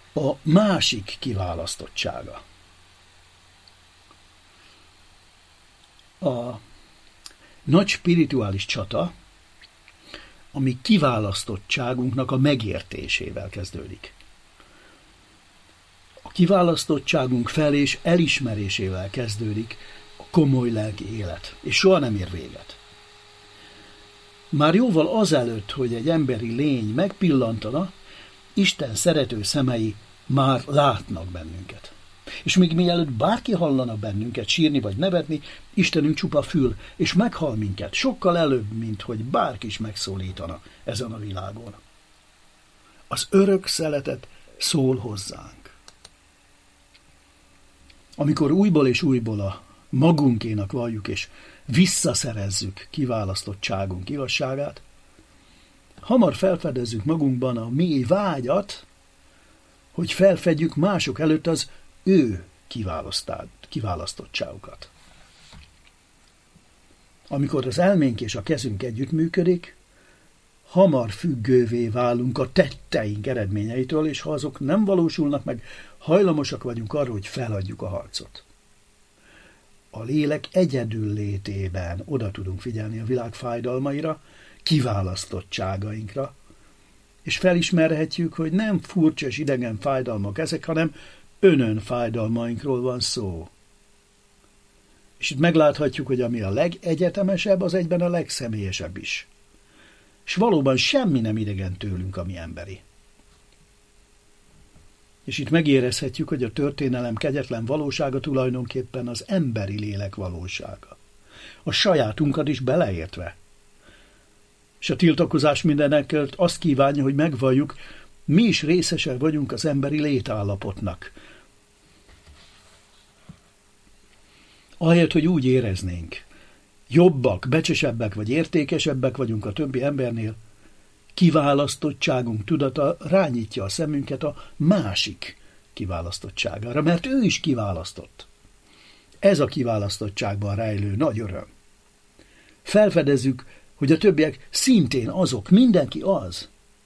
A másik kiválasztottsága. A nagy spirituális csata, ami kiválasztottságunknak a megértésével kezdődik. A kiválasztottságunk fel- és elismerésével kezdődik a komoly lelki élet, és soha nem ér véget. Már jóval azelőtt, hogy egy emberi lény megpillantana, Isten szerető szemei már látnak bennünket. És még mielőtt bárki hallana bennünket sírni vagy nevetni, Istenünk csupa fül, és meghall minket sokkal előbb, mint hogy bárki is megszólítana ezen a világon. Az örök szeretet szól hozzánk. Amikor újból és újból a magunkénak valljuk, és visszaszerezzük kiválasztottságunk igazságát, hamar felfedezzük magunkban a mély vágyat, hogy felfedjük mások előtt az ő kiválasztottságukat. Amikor az elménk és a kezünk együttműködik, hamar függővé válunk a tetteink eredményeitől, és ha azok nem valósulnak meg, hajlamosak vagyunk arra, hogy feladjuk a harcot. A lélek egyedül létében oda tudunk figyelni a világ fájdalmaira, kiválasztottságainkra, és felismerhetjük, hogy nem furcsa és idegen fájdalmak ezek, hanem önön fájdalmainkról van szó. És itt megláthatjuk, hogy ami a legegyetemesebb, az egyben a legszemélyesebb is. És valóban semmi nem idegen tőlünk, ami emberi. És itt megérezhetjük, hogy a történelem kegyetlen valósága tulajdonképpen az emberi lélek valósága. A sajátunkat is beleértve. És a tiltakozás mindenekért azt kívánja, hogy megvalljuk, mi is részesek vagyunk az emberi létállapotnak. Ahelyett, hogy úgy éreznénk, jobbak, becsesebbek vagy értékesebbek vagyunk a többi embernél, kiválasztottságunk tudata rányítja a szemünket a másik kiválasztottságára, mert ő is kiválasztott. Ez a kiválasztottságban rejlő nagy öröm. Felfedezzük, hogy a többiek szintén azok, mindenki az.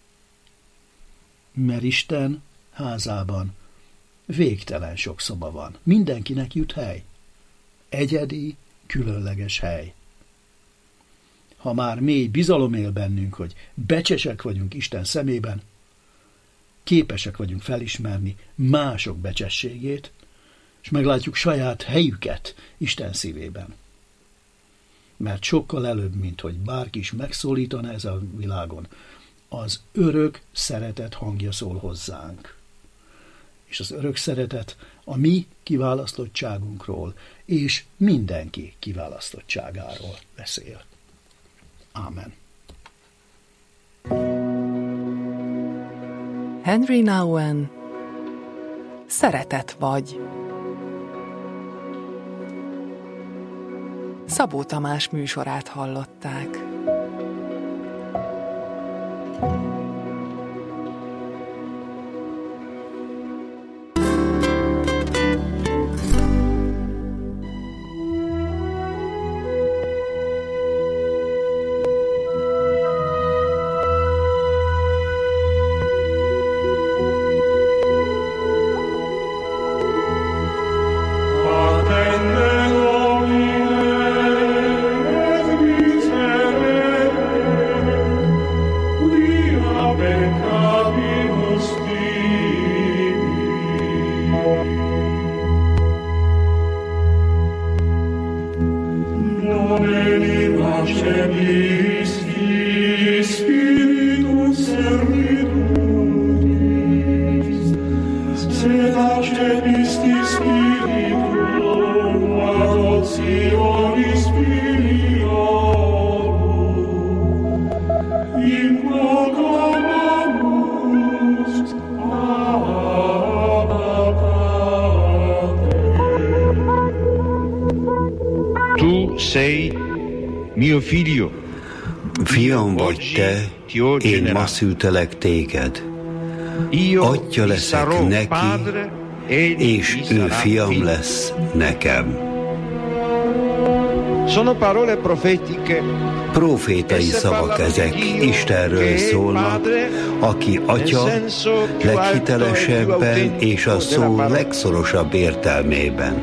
Mert Isten házában végtelen sok szoba van. Mindenkinek jut hely. Egyedi, különleges hely. Ha már mély bizalom él bennünk, hogy becsesek vagyunk Isten szemében, képesek vagyunk felismerni mások becsességét, és meglátjuk saját helyüket Isten szívében. Mert sokkal előbb, mint hogy bárki is megszólítana ez a világon, az örök szeretet hangja szól hozzánk. És az örök szeretet a mi kiválasztottságunkról és mindenki kiválasztottságáról beszél. Ámen. Henry Nouwen, Szeretet vagy. Szabó Tamás műsorát hallották. Fiam vagy te, én ma szültelek téged. Atya leszek neki, és ő fiam lesz nekem. Sono parole profetiche Profétai szavak ezek, Istenről szólnak, aki Atya leghitelesebben és a szó legszorosabb értelmében.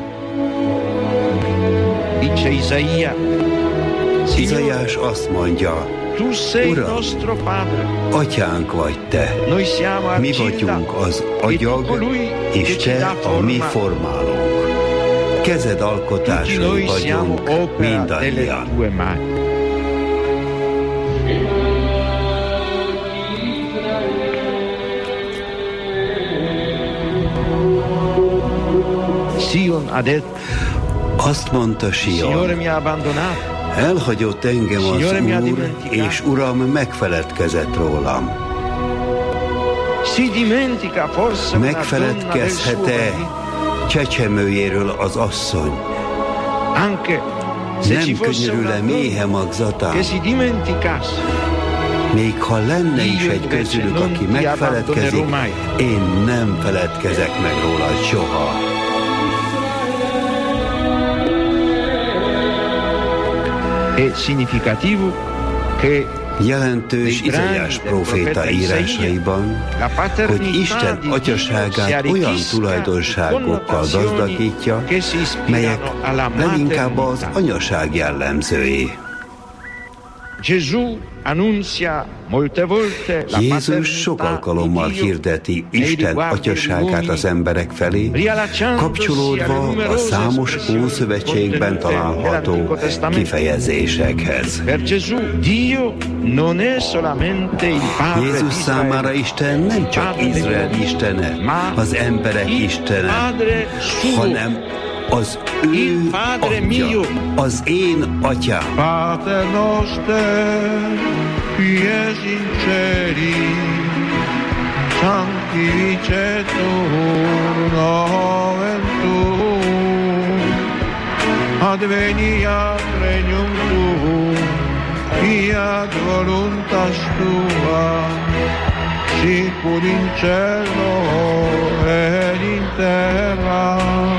Izaiás azt mondja, Uram, Atyánk vagy Te, mi vagyunk az agyag, és Te a mi formálónk. Kezed alkotásai vagyunk mindannyian. Azt mondta Sion, elhagyott engem az Úr, és Uram megfeledkezett rólam. Megfeledkezhet-e csecsemőjéről az asszony? Nem könyörül-e méhe magzatán? Még ha lenne is egy közülük, aki megfeledkezik, én nem feledkezek meg rólad soha. Jelentős Izaiás próféta írásaiban, hogy Isten atyaságát olyan tulajdonságokkal gazdagítja, melyek leginkább az anyaság jellemzői. Jézus sok alkalommal hirdeti Isten atyaságát az emberek felé, kapcsolódva a számos Ószövetségben található kifejezésekhez. Jézus számára Isten nem csak Izrael istene, az emberek istene, hanem az ő Atya, az én Atyám. Pater noster, qui es in celi, sanctificetur nomen tuum, adveniat regnum tuum, fiat voluntas tua, sicut in cielo et in terra.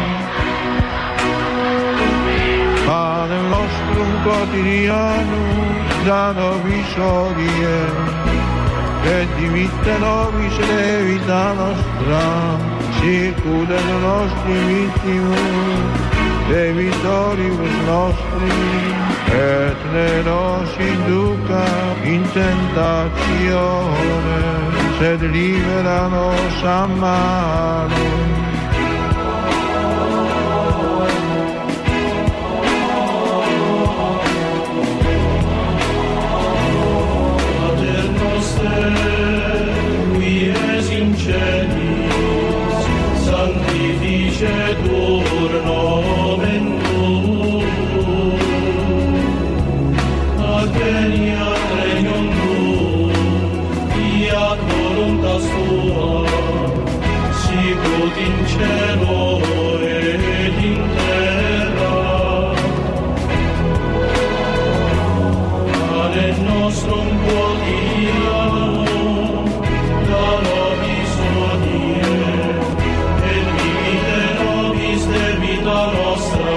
Panem nostrum quotidianum da nobis hodie, et dimitte nobis debita nostra, sicut et nostri vittimus debitoribus nostri, et ne nos induca in tentatione, sed libera nos a malo. Sanctificetur nomen tuum, adveniat regnum tuum, fiat voluntas tua, sicut in cielo et in terra. Panem nostrum quotidianum da nobis hodie, debita nostra,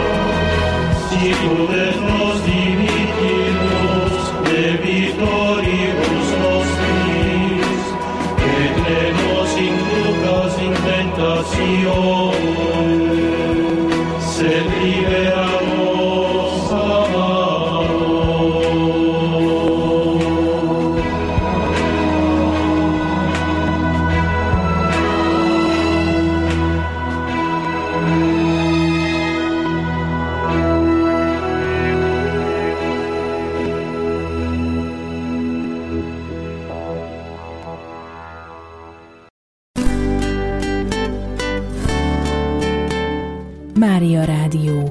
sicut et nos dimittimus debitoribus nostris, et ne nos inducas in tentatione, sed libera nos a malo. Mária Rádió.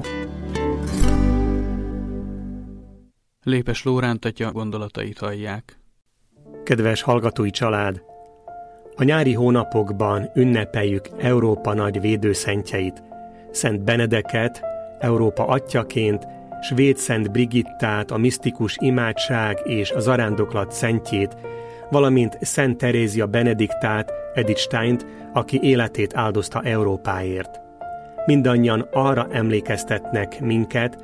Lépes Lóránt atya gondolatait hallják. Kedves hallgatói család! A nyári hónapokban ünnepeljük Európa nagy védőszentjeit, Szent Benedeket, Európa atyaként, Svéd Szent Brigittát, a misztikus imádság és a zarándoklat szentjét, valamint Szent Terézia Benediktát, Edith Steint, aki életét áldozta Európáért. Mindannyian arra emlékeztetnek minket,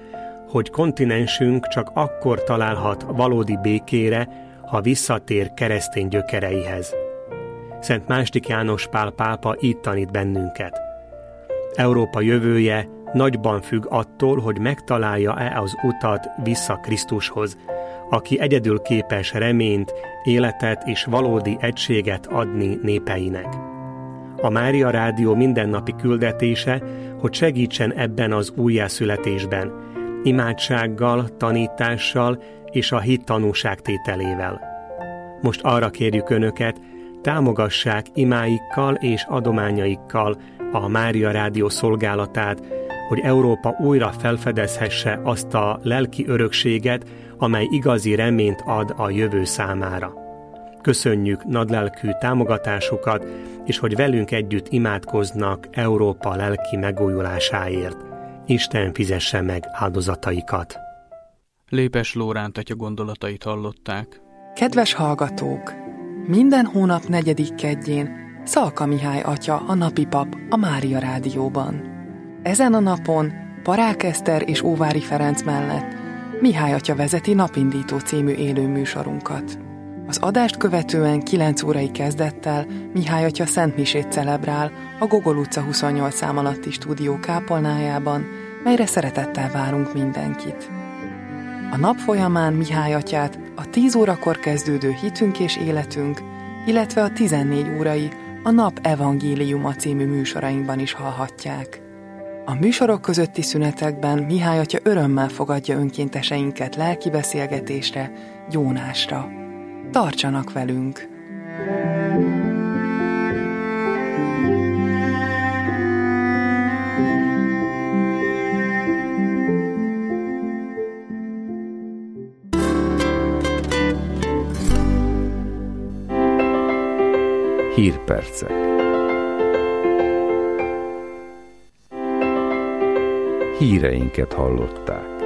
hogy kontinensünk csak akkor találhat valódi békére, ha visszatér keresztény gyökereihez. Szent II. János Pál pápa így tanít bennünket. Európa jövője nagyban függ attól, hogy megtalálja-e az utat vissza Krisztushoz, aki egyedül képes reményt, életet és valódi egységet adni népeinek. A Mária Rádió mindennapi küldetése, hogy segítsen ebben az újjászületésben, imádsággal, tanítással és a hit tanúságtételével. Most arra kérjük Önöket, támogassák imáikkal és adományaikkal a Mária Rádió szolgálatát, hogy Európa újra felfedezhesse azt a lelki örökséget, amely igazi reményt ad a jövő számára. Köszönjük nagylelkű támogatásukat, és hogy velünk együtt imádkoznak Európa lelki megújulásáért. Isten fizesse meg áldozataikat. Lépes Lóránt atya gondolatait hallották. Kedves hallgatók! Minden hónap 4. keddjén Szalka Mihály atya, a napi pap a Mária Rádióban. Ezen a napon Parák Eszter és Óvári Ferenc mellett Mihály atya vezeti Napindító című élő műsorunkat. Az adást követően 9 órai kezdettel Mihály atya szentmisét celebrál a Gogol utca 28 szám alatti stúdió kápolnájában, melyre szeretettel várunk mindenkit. A nap folyamán Mihály atyát a 10 órakor kezdődő Hitünk és életünk, illetve a 14 órai a Nap Evangéliuma című műsorainkban is hallhatják. A műsorok közötti szünetekben Mihály atya örömmel fogadja önkénteseinket lelki beszélgetésre, gyónásra. Tartsanak velünk! Hírpercek. Híreinket hallották.